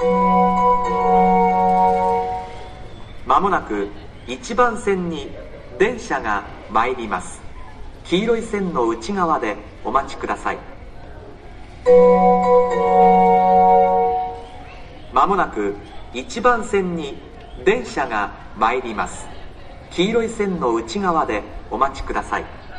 まもなく1番線に電車が参ります。黄色い線の内側でお待ちください。まもなく1番線に電車が参ります。黄色い線の内側でお待ちください。